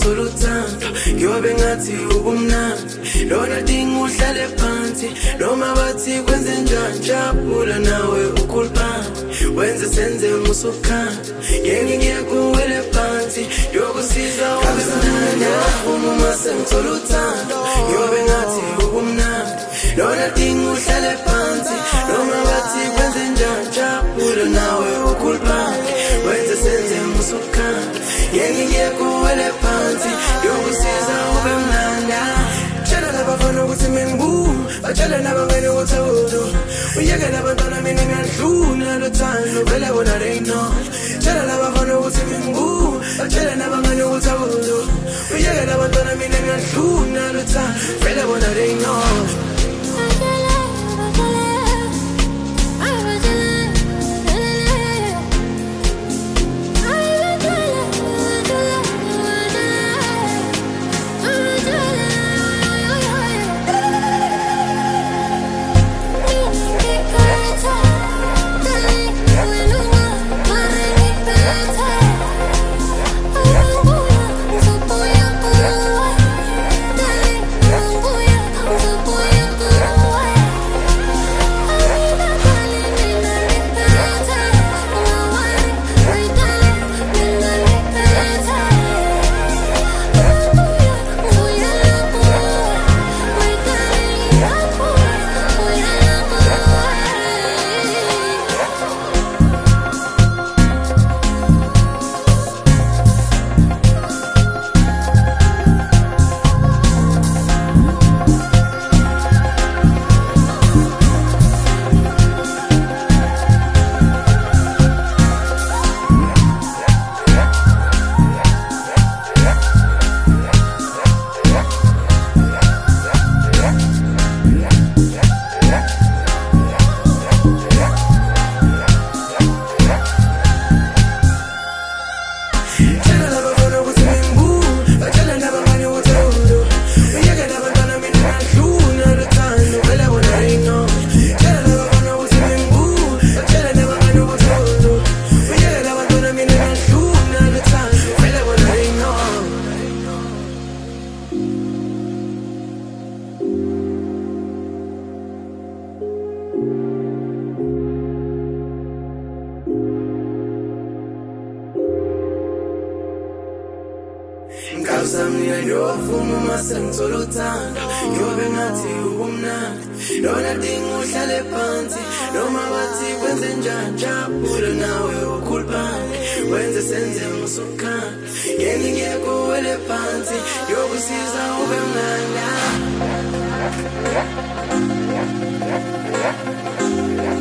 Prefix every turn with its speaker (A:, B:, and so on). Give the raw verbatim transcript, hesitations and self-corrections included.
A: ngithola uthando ngiyobe ngathi ubumnandi lona dinga uhlale phansi noma bathi kwenze njani jabula nawe ukhuluphansi wenze senze musukhanda ngeke ngiyekuwele phansi yokusiza ubumnandi ufuna uma sengithola uthando ngiyobe ngathi ubumnandi lona dinga uhlale phansi noma bathi kwenze njani jabula nawe ukhuluphansi wenze senze musukhanda ngeke ngiyekuwele phansi yokusiza ubumnandi tshela labafana ukuthi mina ngibu batshela nabangani ukuthi awudo uyeke labantwana mina ngiyadluna lothando vele bona they know tshela labafana ukuthi mina ngibu batshela nabangani ukuthi awudo uyeke labantwana mina ngiyadluna lothando vele bona they know. Ngazamnia yofuna masengithola uthando ngiyobe ngathi ubumnandi lona dinga uhlale phansi noma bathi kwenze njani jabula nawe ukhuluphansi wenze senze musukhanda ngeke ngiyekuwele phansi yokusiza ube mnandi.